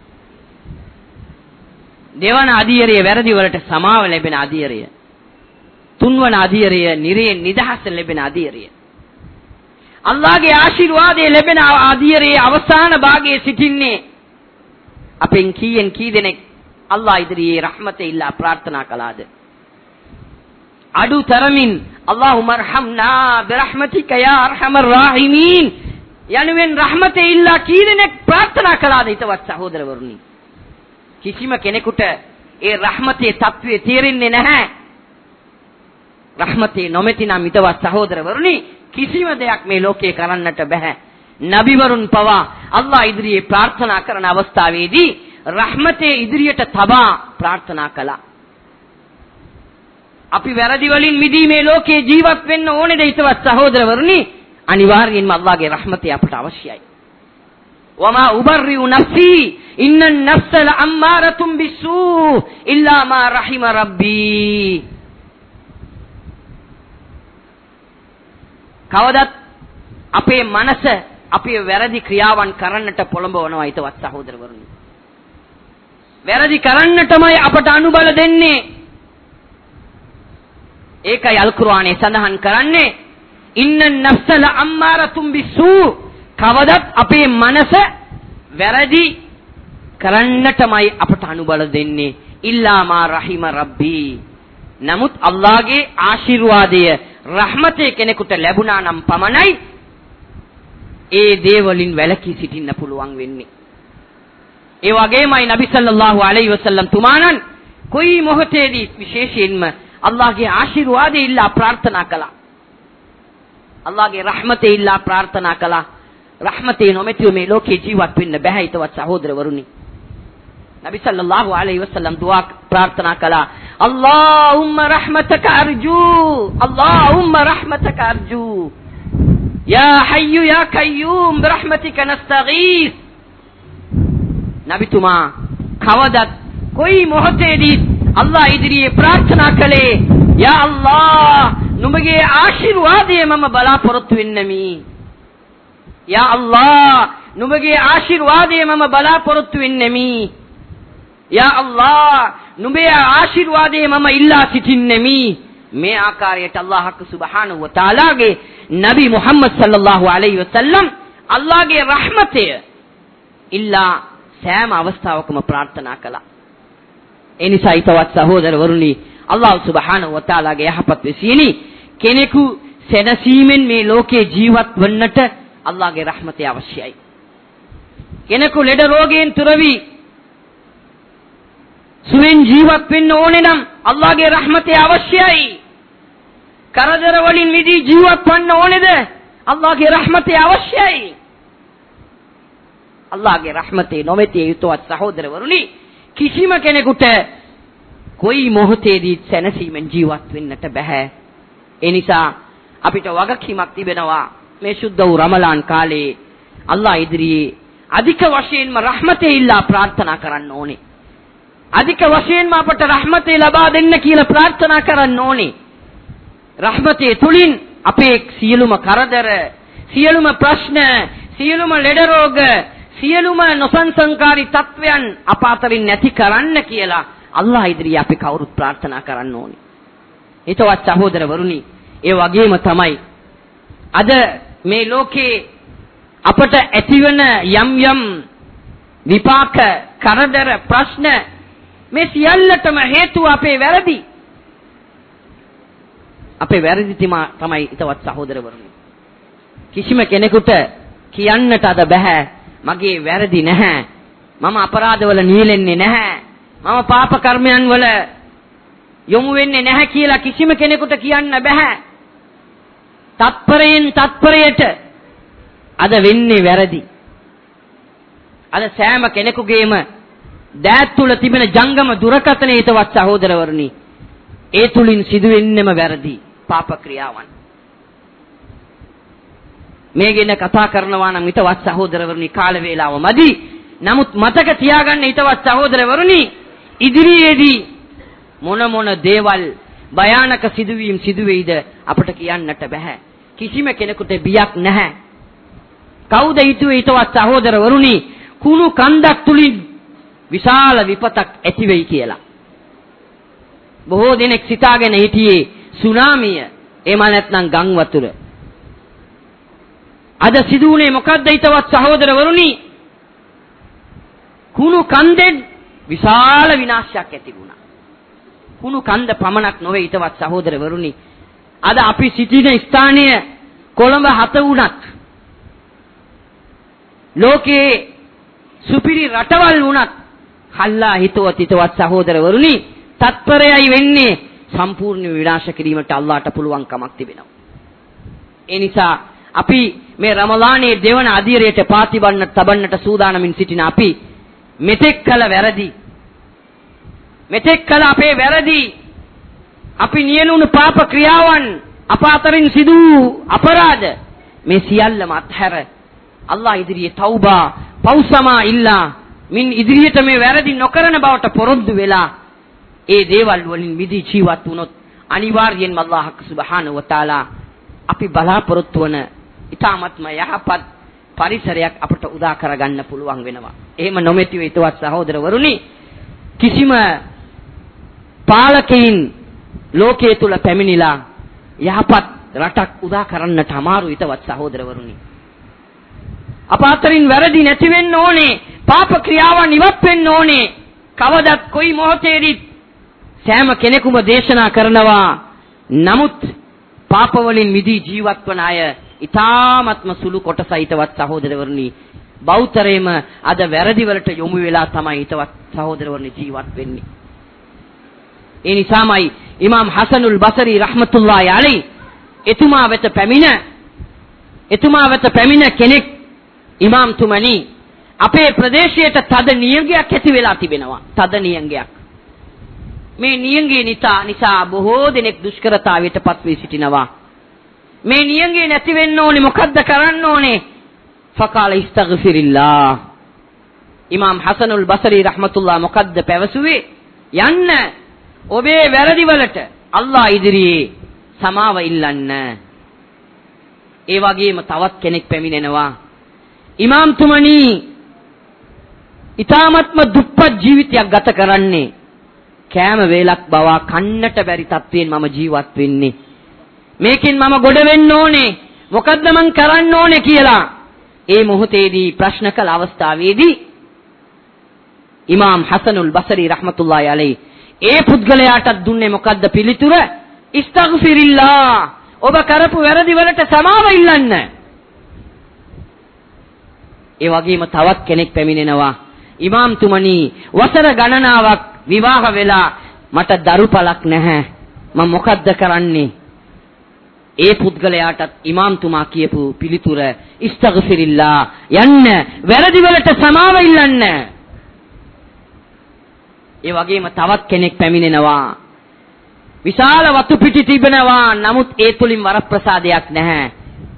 දෙවන අදියරය වැරදි වලට සමාව ලැබෙන අදියරය. තුන්වන අදියරය නිරයෙන් නිදහස ලැබෙන අදියරය. අල්ලාහගේ ආශිර්වාදය ලැබෙන අදියරේ අවසාන භාගයේ සිටින්නේ අපෙන් කී දෙනෙක් අල්ලාහ් ඉදිරියේ රහමත ඉල්ලා ප්‍රාර්ථනා කළාද? අඩු තරමින් අල්ලාහුමර්හම්නා බිරහමතික යා අර්හමර් රාහිමීන් යනුවෙන් රහමත ඉල්ලා කී දෙනෙක් ප්‍රාර්ථනා කළාද ඊටවත් සහෝදරවරුනි? කිසිම කෙනෙකුට ඒ රහමතේ තත්වයේ තේරෙන්නේ නැහැ. රහමතේ නොමැති නම් ඊටවත් සහෝදරවරුනි කිසිම දෙයක් මේ ලෝකේ කරන්නට බෑ. නබිවරුන් පවා අල්ලාහ් ඉදිරියේ ප්‍රාර්ථනා කරන අවස්ථාවේදී රහමතේ ඉදිරියට තබා ප්‍රාර්ථනා කළා. අපි වැරදි වලින් මිදීමේ ලෝකේ ජීවත් වෙන්න ඕනේද ඊටවත් සහෝදරවරුනි? අනිවාර්යයෙන්ම අල්ලාහ්ගේ රහමතේ අපට අවශ්‍යයි. වමා උබර්රිඋ නෆ්සි ඉන්නන් නෆ්ස ලඅම්මාරතුම් බිස්සූ ඉල්ලා මා රහිම රබ්බී. කවදත් අපේ මනස අපේ වැරදි ක්‍රියාවන් කරන්නට පොළඹවනවා ඊටවත් සහෝදරවරුනි. වැරදි කරන්නටමයි අපට අනුබල දෙන්නේ. ඒකයි අල් කුර්ආනයේ සඳහන් කරන්නේ ඉන්නන් නෆ්ස ලඅම්මාරතුම් බිස්සූ. කවදත් අපේ මනස වැරදි කරන්නටමයි අපට අනුබල දෙන්නේ. ඉල්ලා මා රහිම රබ්බී. නමුත් අල්ලාහගේ ආශිර්වාදය රහමතේ කෙනෙකුට ලැබුණා නම් පමණයි ඒ දේවලින් වැළකී සිටින්න පුළුවන් වෙන්නේ. ඒ වගේමයි නබි සල්ලල්ලාහු අලයිහි වසල්ලම් තුමාණන් කොයි මොහොතේදී විශේෂයෙන්ම අල්ලාහගේ ආශිර්වාදය ඉල්ලා ප්‍රාර්ථනා කළා. අල්ලාහගේ රහමතේ ඉල්ලා ප්‍රාර්ථනා කළා. රහමතේ නොමැතිව මේ ලෝකේ ජීවත් වෙන්න බෑ හිතවත් සහෝදරවරුනි. නබි සල්ලල්ලාහු අලයිහි වසල්ලම් දුආ ප්‍රාර්ථනා කළා. අල්ලාහුම්ම රහමතක අර්ජු, අල්ලාහුම්ම රහමතක අර්ජු, යා හය්යු යා කය්යූම් බිරහමතික නස්තගීස්. නබිතුමා කවදත් කොයි මොහොතේදී අල්ලාහ ඉදිරියේ ප්‍රාර්ථනා කළේ, යා අල්ලාහ් නුඹගේ ආශිර්වාදය මම බලාපොරොත්තු වෙන්නමි. යා අල්ලාහ් නුඹගේ ආශිර්වාදය මම බලාපොරොත්තු වෙන්නමි. යා අල්ලාහ් නුඹේ ආශිර්වාදය මම ඉල්ලා සිටින්නෙමි. මේ ආකාරයට අල්ලාහ් සුබ්හානහු වතාලාගේ නබි මුහම්මද් සල්ලල්ලාහු අලයිහි වසල්ලම් අල්ලාහගේ රහමතය ඉල්ලා සෑම අවස්ථාවකම ප්‍රාර්ථනා කළා. ඒ නිසා ඊටවත් සහෝදරවරුනි, අල්ලාහ් සුබ්හානහු වතාලාගේ යහපත් වෙසියනි කෙනෙකු සැනසීමෙන් මේ ලෝකේ ජීවත් වන්නට අල්ලාහගේ රහමතය අවශ්‍යයි. කෙනෙකු ලෙඩ රෝගයෙන් තුරවි සුවෙන් ජීවත් වෙන්න ඕනේ නම් අල්ලාහගේ රහමතය අවශ්‍යයි. කරදර වලින් මිදී ජීවත් වන්න ඕනේද? අල්ලාහගේ රහමතය අවශ්‍යයි. අල්ලාහගේ රහමතේ නොමැති යුතුවත් සහෝදරවරුනි කිසිම කෙනෙකුට කොයි මොහොතේදී සැනසීමෙන් ජීවත් වෙන්නට බෑ. ඒ නිසා අපිට වගකීමක් තිබෙනවා මේ සුද්ධ වූ රමලාන් කාලේ අල්ලාහ ඉදිරියේ අධික වශයෙන්ම රහමතේ ඉල්ලා ප්‍රාර්ථනා කරන්න ඕනේ. අධික වශයෙන්ම අපට රහමතේ ලබා දෙන්න කියලා ප්‍රාර්ථනා කරන්න ඕනේ. රහමතේ තුලින් අපේ සියලුම කරදර, සියලුම ප්‍රශ්න, සියලුම ලෙඩ රෝග, සියලුම නොසන්සංකාරී තත්වයන් අප අතරින් නැති කරන්න කියලා අල්ලාහ ඉදිරියේ අපි කවුරුත් ප්‍රාර්ථනා කරන්න ඕනේ. හිතවත් සහෝදරවරුනි, ඒ වගේම තමයි අද මේ ලෝකේ අපට ඇතිවන යම් යම් විපාක, කරදර, ප්‍රශ්න මේ සියල්ලටම හේතුව අපේ වැරදි. අපේ වැරදි තමයි හිතවත් සහෝදරවරුනි. කිසිම කෙනෙකුට කියන්නට අද බෑ මගේ වැරදි නැහැ, මම අපරාධවල නියැලෙන්නේ නැහැ, මම පාප කර්මයන් වල යොමු වෙන්නේ නැහැ කියලා කිසිම කෙනෙකුට කියන්න බෑ. තත්පරයෙන් තත්පරයට අද වෙන්නේ වැරදි. අද සෑම කෙනෙකුගේම දෑත් තුල තිබෙන ජංගම දුරකථනයේ හිතවත් සහෝදරවරුනි ඒ තුලින් සිදුවෙන්නේම වැරදි පාප ක්‍රියාවන්. මේ ගැන කතා කරනවා නම් හිතවත් සහෝදරවරුනි කාල වේලාව මදි. නමුත් මතක තියාගන්න හිතවත් සහෝදරවරුනි ඉදිරියේදී මොන දේවල් භයානක සිදුවීම් සිදුවේයිද අපට කියන්නට බෑ. කිසිම කෙනෙකුට බියක් නැහැ. කවුද හිතුවේ හිතවත් සහෝදරවරුනි කුණු කන්දක් තුලින් විශාල විපතක් ඇති වෙයි කියලා? බොහෝ දෙනෙක් සිතාගෙන හිටියේ සුනාමිය, එහෙම නැත්නම් ගම් වතුර. අද සිදුුනේ මොකද්ද හිතවත් සහෝදරවරුනි? කුණු කන්දෙන් විශාල විනාශයක් ඇති වුණා. කුණු කන්ද පමණක් නොවේ හිතවත් සහෝදරවරුනි. අද අපි සිටින ස්ථානය කොළඹ 7 වුණත් ලෝකේ සුපිරි රටවල් වුණත් හල්ලා හිතවත් සහෝදරවරුනි තත්පරයයි වෙන්නේ සම්පූර්ණ විනාශ කිරීමට අල්ලාහට පුළුවන් කමක් තිබෙනවා. ඒ නිසා අපි මේ රමලානයේ දෙවන අදියරයට පාතිබන්න තබන්නට සූදානමින් සිටින අපි මෙතෙක් කළ වැරදි, මෙතෙක් කළ අපේ වැරදි, අපි නියලුණු පාප ක්‍රියාවන්, අප අතරින් සිදු අපරාධ මේ සියල්ලම අත්හැර අල්ලාහ ඉදිරියේ තෞබා පෞසමා ඉල්ලා මින් ඉදිරියට මේ වැරදි නොකරන බවට පොරොන්දු වෙලා ඒ දේවල් වලින් මිදී ජීවත් වුණොත් අනිවාර්යෙන්ම අල්ලාහ් සුබ්හානහු වතාලා අපි බලාපොරොත්තු වන ඊටාත්ම යහපත් පරිසරයක් අපට උදා කරගන්න පුළුවන් වෙනවා. එහෙම නොමැතිව හිතවත් සහෝදරවරුනි කිසිම පාලකයින් ලෝකයේ තුල පැමිණිලා යහපත් රටක් උදා කරන්නට අමාරු හිතවත් සහෝදරවරුනි. අප අතරින් වැරදි නැති වෙන්න ඕනේ, පාප ක්‍රියාවන් ඉවත් වෙන්න ඕනේ. කවදත් කොයි මොහොතේදී සෑම කෙනෙකුම දේශනා කරනවා. නමුත් පාප වලින් මිදී ජීවත් වන අය ඊ타ත්ම සුළු කොටසයිතවත් සහෝදරවරුනි බෞතරේම අද වැරදි වලට යොමු වෙලා තමයි හිතවත් සහෝදරවරුනි ජීවත් වෙන්නේ. ඒ නිසාමයි ඉමාම් හසනුල් බසරි රහ්මතුල්ලාහි අලයි එතුමා වෙත පැමිණ කෙනෙක් ඉමාම්තුමනි අපේ ප්‍රදේශයට තද නියඟයක් ඇති වෙලා තිබෙනවා. තද නියඟයක්. මේ නියඟේ නිසා බොහෝ දෙනෙක් දුෂ්කරතාවයට පත් වී සිටිනවා. මේ නියඟේ නැති වෙන්න ඕනේ මොකද්ද කරන්න ඕනේ? ෆකාල ඉස්තග්ෆිරිල්ලාහ්. ඉමාම් හසනුල් බසරි රහ්මතුල්ලාහ් මොකද්ද පැවසුවේ? යන්න ඔබේ වැරදි වලට අල්ලාහ් ඉදිරියේ සමාව ඉල්ලන්න. ඒ වගේම තවත් කෙනෙක් පැමිණෙනවා. ඉමාම්තුමනි ඊ타මත්ම දුප්පත් ජීවිතයක් ගත කරන්නේ. කෑම වේලක් බවා කන්නට බැරි තත්වයෙන් මම ජීවත් වෙන්නේ. මේකෙන් මම ගොඩ වෙන්න ඕනේ. මොකද්ද මං කරන්න ඕනේ කියලා. ඒ මොහොතේදී ප්‍රශ්න කළ අවස්ථාවේදී ඉමාම් හසනුල් බසරි රහ්මතුල්ලාහි අලයි ඒ පුද්ගලයාට දුන්නේ මොකද්ද පිළිතුර? ඉස්තග්ෆිරිල්ලාහ්. ඔබ කරපු වැරදි වලට සමාව ඉල්ලන්න. ඒ වගේම තවත් කෙනෙක් පැමිණෙනවා. ඉමාම්තුමනි වසර ගණනාවක් විවාහ වෙලා මට දරුපලක් නැහැ. මම මොකද්ද කරන්නේ? ඒ පුද්ගලයාටත් ඉමාම්තුමා කියපු පිළිතුර ඉස්තග්ෆිරිල්ලාහ්. යන්න වැරදි වලට සමාව ඉල්ලන්න. ඒ වගේම තවත් කෙනෙක් පැමිණෙනවා. විශාල වතු පිටි තිබෙනවා. නමුත් ඒ තුලින් වරප්‍රසාදයක් නැහැ.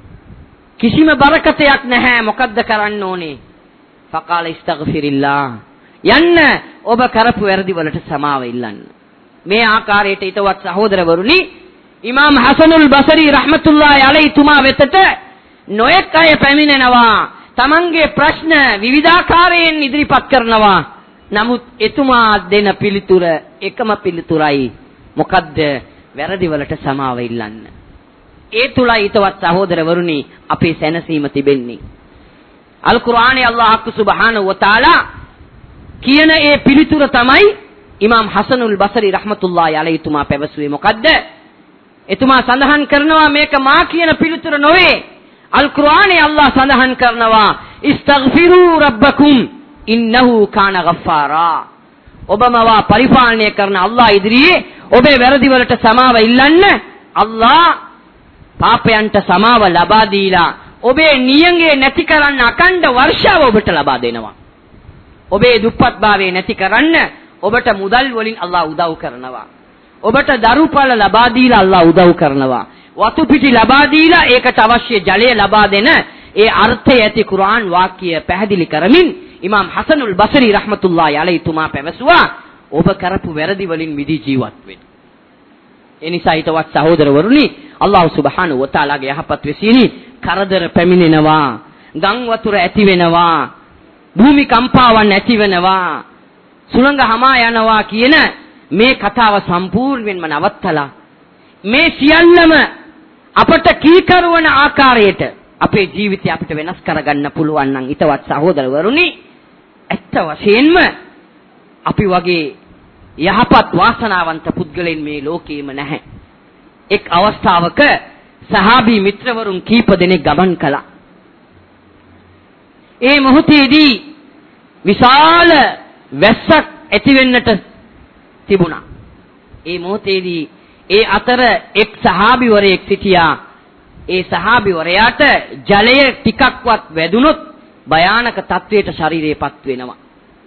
කිසිම බරකතයක් නැහැ. මොකද්ද කරන්න ඕනේ? ෆකාල ඉස්තග්ෆිරිල්ලාහ්. යන්න ඔබ කරපු වැරදි වලට සමාව ඉල්ලන්න. මේ ආකාරයට ඊටවත් සහෝදරවරුනි ඉමාම් හසනුල් බසරි රහ්මතුල්ලාහි අලයිහි තුමා වෙතට නොයෙක් අය පැමිණෙනවා. තමන්ගේ ප්‍රශ්න විවිධාකාරයෙන් ඉදිරිපත් කරනවා. නමුත් එතුමා දෙන පිළිතුර එකම පිළිතුරයි. මොකද්ද? වැරදි වලට සමාව ඉල්ලන්න. ඒ තුලයි ඊටවත් සහෝදරවරුනි අපේ සැනසීම තිබෙන්නේ. අල් කුර්ආනයේ අල්ලාහ් සුබ්හානහු වතාලා කියන ඒ පිළිතුර තමයි ඉමාම් හසනුල් බසරි රහ්මතුල්ලාහි අලයිහි තුමා පැවසුවේ. මොකද්ද? එතුමා සඳහන් කරනවා මේක මා කියන පිළිතුර නොවේ. අල් කුර්ආනයේ අල්ලාහ් සඳහන් කරනවා ඉස්තග්ෆිරු රබ්බකුම් ඉන්නහු කාන ගෆාරා. ඔබමවා පරිපාලනය කරන අල්ලාහ් ඉදිරියේ ඔබේ වැරදි වලට සමාව ඉල්ලන්න. අල්ලාහ් පාපයන්ට සමාව ලබා දීලා ඔබේ නියඟේ නැති කරන්න අකණ්ඩ වර්ෂාව ඔබට ලබා දෙනවා. ඔබේ දුප්පත්භාවය නැති කරන්න ඔබට මුදල් වලින් අල්ලාහ් උදව් කරනවා. ඔබට දරුපල ලබා දීලා අල්ලාහ් උදව් කරනවා. වතු පිටි ලබා දීලා ඒකට අවශ්‍ය ජලය ලබා දෙන ඒ අර්ථය ඇති කුර්ආන් වාක්‍ය පැහැදිලි කරමින් ඉමාම් හසනුල් බසරි රහ්මතුල්ලාහි අලයිහි තුමා පැවසුවා ඔබ කරපු වැරදි වලින් මිදී ජීවත් වෙන්න. ඒ නිසා ඊටවත් සහෝදරවරුනි අල්ලාහ් සුබ්හානහු වතාලාගේ යහපත් වෙසිනි කරදර පැමිණෙනවා. ගම් වතුර ඇති වෙනවා. භූමි කම්පාවන් ඇති වෙනවා. සුළඟ හමා යනවා කියන මේ කතාව සම්පූර්ණයෙන්ම නවත්තලා මේ සියල්ලම අපට කීකරුවන ආකාරයට අපේ ජීවිතය අපිට වෙනස් කරගන්න පුළුවන් නම් ඊටවත් සහෝදරවරුනි ඇත්ත වශයෙන්ම අපි වගේ යහපත් වාසනාවන්ත පුද්ගලයන් මේ ලෝකෙෙම නැහැ. එක් අවස්ථාවක සහාබී මිත්‍රවරුන් කීප දෙනෙක් ගමන් කළා. ඒ මොහොතේදී විශාල වැස්සක් ඇති වෙන්නට තිබුණා. ඒ මොහොතේදී ඒ අතර එක් සහාබිවරයෙක් සිටියා. ඒ සහාබිවරයාට ජලය ටිකක්වත් වැදුනොත් භයානක තත්වයට ශරීරයපත් වෙනවා.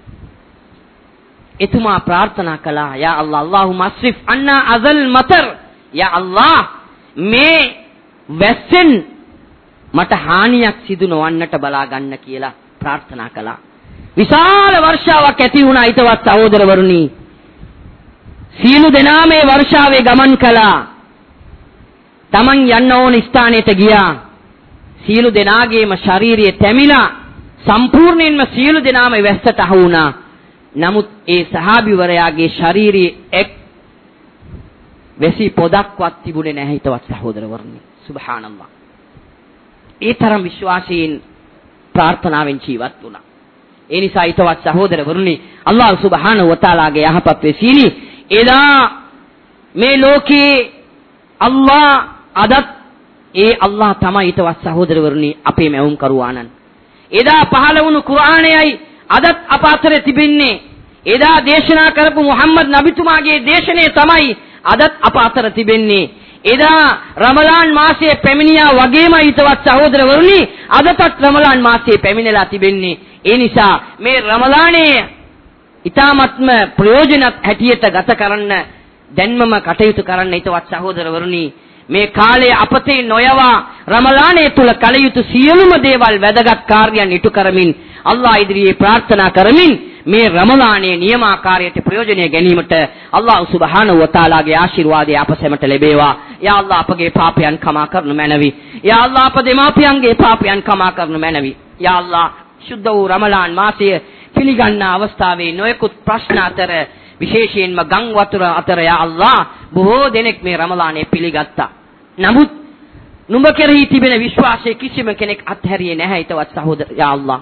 එතුමා ප්‍රාර්ථනා කළා යා අල්ලාහ් අල්ලාහුම්මා අස්රිෆ් අන්නා අසල් මතර්. යා අල්ලාහ් මේ වැස්සෙන් මට හානියක් සිදු නොවන්නට බලා ගන්න කියලා ප්‍රාර්ථනා කළා. විශාල වර්ෂාවක් ඇති වුණා. ඊටවත් සහෝදරවරුනි සියලු දෙනා මේ වර්ෂාවේ ගමන් කළා. Taman යන්න ඕන ස්ථානයට ගියා. සියලු දෙනාගේම ශාරීරිය තැමිලා සම්පූර්ණයෙන්ම සියලු දෙනාම වැස්සට අහු වුණා. නමුත් ඒ සහාබිවරයාගේ ශාරීරියේ එක් වැසි පොදක්වත් තිබුණේ නැහැ. ඊටවත් සහෝදරවරුනි සුබ්හානල්ලාහ්. ඒ තරම් විශ්වාසයෙන් ප්‍රාර්ථනාවෙන් ජීවත් වුණා. ඒ නිසා ඊටවත් සහෝදරවරුනි අල්ලාහ් සුබ්හානහු වතාලාගේ යහපත් වෙසීනි එදා මේ ලෝකේ අල්ලාහ් අදත් ඒ අල්ලාහ් තමයි ඊටවත් සහෝදරවරුනි අපේ මැවුම් කරුවානන්. එදා පහළ වුණු කුර්ආනයයි අදත් අප අතර තිබෙන්නේ. එදා දේශනා කරපු මුහම්මද් නබිතුමාගේ දේශනේ තමයි අදත් අප අතර තිබෙන්නේ. එදා රමලාන් මාසයේ පැමිණියා වගේම ඊටවත් සහෝදරවරුනි අදටත් රමලාන් මාසයේ පැමිණලා තිබෙන්නේ. ඒ නිසා මේ රමලානේ ඊ타මත්ම ප්‍රයෝජනවත් හැටියට ගත කරන්න දැන්මම කටයුතු කරන්න ඊටවත් සහෝදරවරුනි මේ කාලයේ අපතේ නොයවා රමලානේ තුල කල යුතු සියලුම දේවල් වැදගත් කාර්යයන් ඉටු කරමින් අල්ලාහ් ඉදිරියේ ප්‍රාර්ථනා කරමින් මේ රමලානේ නියමාකාරයට ප්‍රයෝජනය ගැනීමට අල්ලාහ් සුබ්හානහු වතාලාගේ ආශිර්වාදය අප සැමට ලැබේවා. යා අල්ලාහ් අපගේ පාපයන් කමා කරනු මැනවි. යා අල්ලාහ් අප දෙමාපියන්ගේ පාපයන් කමා කරනු මැනවි. යා අල්ලාහ් සුද්ධ වූ රමලාන් මාසය පිළිගන්න අවස්ථාවේ නොයෙකුත් ප්‍රශ්න අතර විශේෂයෙන්ම ගම් වතුර අතර යා අල්ලාහ් බොහෝ දෙනෙක් මේ රමලානේ පිළිගත්තා. නමුත් නුඹ කෙරෙහි තිබෙන විශ්වාසයේ කිසිම කෙනෙක් අත්හැරියේ නැහැ ඊටවත් සහෝදර යා අල්ලාහ්.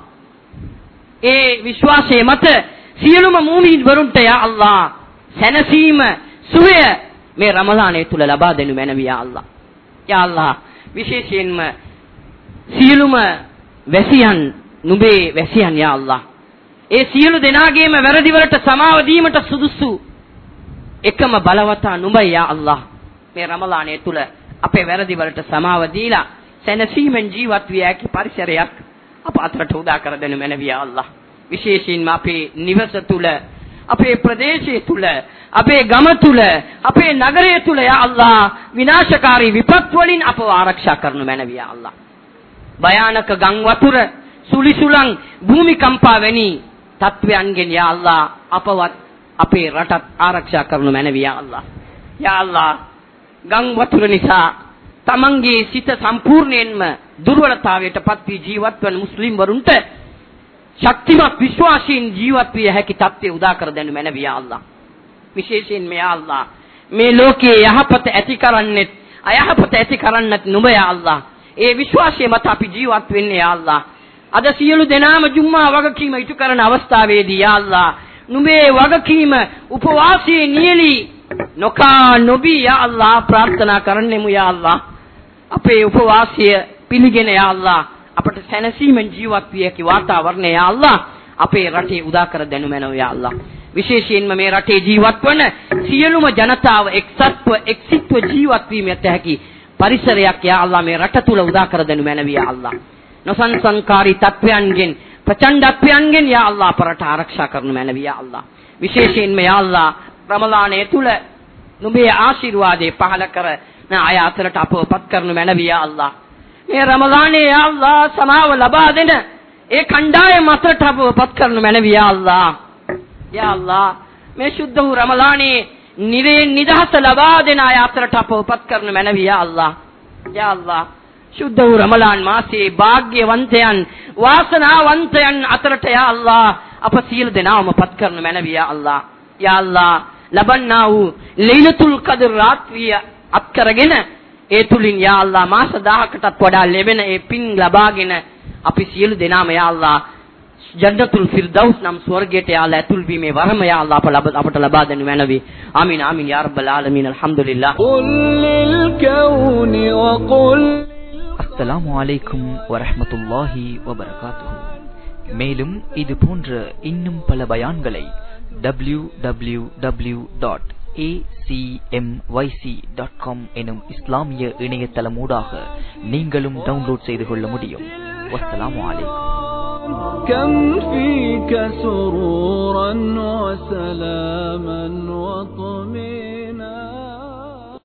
ඒ විශ්වාසයේ මත සියලුම මුමින් වරුන්ට යා අල්ලාහ් සැනසීම සුවය මේ රමලානේ තුල ලබා දෙනු මැනවි යා අල්ලාහ්. යා අල්ලාහ් විශේෂයෙන්ම සියලුම වැසියන් නුඹේ වැසියන් යා අල්ලාහ් ඒ සියලු දෙනාගේම වැරදි වලට සමාව දීමට සුදුසු එකම බලවතා නුඹයි යා අල්ලාහ්. මේ රමලානේ තුල අපේ වැරදි වලට සමාව දීලා සැනසීමෙන් ජීවත් විය හැකි පරිසරයක් අප අතරට උදා කර දෙනු මැනවි යා අල්ලාහ්. විශේෂයෙන්ම අපේ නිවස තුල අපේ ප්‍රදේශය තුල අපේ ගම තුල අපේ නගරය තුල යා අල්ලාහ් විනාශකාරී විපත් වලින් අපව ආරක්ෂා කරනු මැනවි යා අල්ලාහ්. භයානක ගම් වතුර සුලිසුලං භූමිකම්පා වැනි තත්වයන්ගෙන් යා අල්ලාහ් අපවත් අපේ රටත් ආරක්ෂා කරනු මැනවි යා අල්ලාහ්. යා අල්ලාහ් ගම් වතුර නිසා තමන්ගේ සිත සම්පූර්ණයෙන්ම දුර්වලතාවයට පත් වී ජීවත් වන මුස්ලිම් වරුන්ට ශක්තිමත් විශ්වාසයෙන් ජීවත් විය හැකි තත්ත්වය උදා කර දෙනු මැනවි යා අල්ලාහ්. විශේෂයෙන්ම යා අල්ලාහ් මේ ලෝකයේ යහපත ඇති කරන්නෙත් අයහපත ඇති කරන්නත් නුඹ යා අල්ලාහ්. ඒ විශ්වාසය මත අපි ජීවත් වෙන්නේ යා අල්ලාහ්. අද සියලු දෙනාම ජුම්මා වගකීම ඉටු කරන අවස්ථාවේදී යා අල්ලාහ් නුඹේ වගකීම උපවාසයේ නියලි නොකා නොබී යා අල්ලාහ් ප්‍රාර්ථනා කරන්නෙමු යා අල්ලාහ්. අපේ උපවාසය පිළිගෙන යා අල්ලාහ් අපට සැනසීමෙන් ජීවත් විය හැකි වාතාවරණය යා අල්ලාහ් අපේ රටේ උදා කර දෙනු මැනව යා අල්ලාහ්. විශේෂයෙන්ම මේ රටේ ජීවත් වන සියලුම ජනතාව එක්සිත්ව ජීවත් වීමට හැකි පරිසරයක් යා අල්ලාහ් මේ රට තුල උදා කර දෙනු මැනව යා අල්ලාහ්. නොසන්සන්කාරී තත්වයන්ගෙන් ප්‍රචණ්ඩත්වයන්ගෙන් යා අල්ලාහ් අපරට ආරක්ෂා කරනු මැනවි යා අල්ලාහ්. විශේෂයෙන්ම යා අල්ලාහ් රමලානේ තුල නුඹේ ආශිර්වාදේ පහල කර අය අතරට අපවපත් කරනු මැනවි යා අල්ලාහ්. මේ රමලානේ යා අල්ලාහ් සමාව ලබා දෙන ඒ කණ්ඩායම අතරට අපවපත් කරනු මැනවි යා අල්ලාහ්. යා අල්ලාහ් මේ සුද්ධ වූ රමලානේ නිදහස ලබා දෙන අය අතරට අපවපත් කරනු මැනවි යා අල්ලාහ්. යා අල්ලාහ් සුද්ධ වූ රමලාන් මාසයේ වාග්යවන්තයන් වාසනාවන්තයන් අතරට යා අල්ලාහ් අප සියලු දෙනාම පත් කරනු මැනවි යා අල්ලාහ්. යා අල්ලාහ් ලබන්නා වූ ලෛලතුල් කදර් රාත්‍රිය අත්කරගෙන ඒ තුලින් යා අල්ලාහ් මාස 1000කටත් වඩා ලැබෙන ඒ පින් ලබාගෙන අපි සියලු දෙනාම යා අල්ලාහ් ජන්නතුල් ෆිර්දෞස් නම් ස්වර්ගයට යා අල්ලාහ් ඇතුල් වීමේ වරම යා අල්ලාහ් අපට ලබා දෙනු මැනවි. ආමීන් ආමීන් යා රබ්බල් ආලමීන් අල්හම්දුලිල්ලාහ්. அஸ்ஸலாமு அலைக்கும் வரஹ்மத்துல்லாஹி வபரகாத்துஹு. மேலும் இது போன்ற இன்னும் பல பயான்களை www.acmyc.com எனும் இஸ்லாமிய இணையதளமூடாக நீங்களும் டவுன்லோட் செய்து கொள்ள முடியும். வஸ்ஸலாமு அலைக்கும். كم فيك سرورا وسلاما وطمئنانا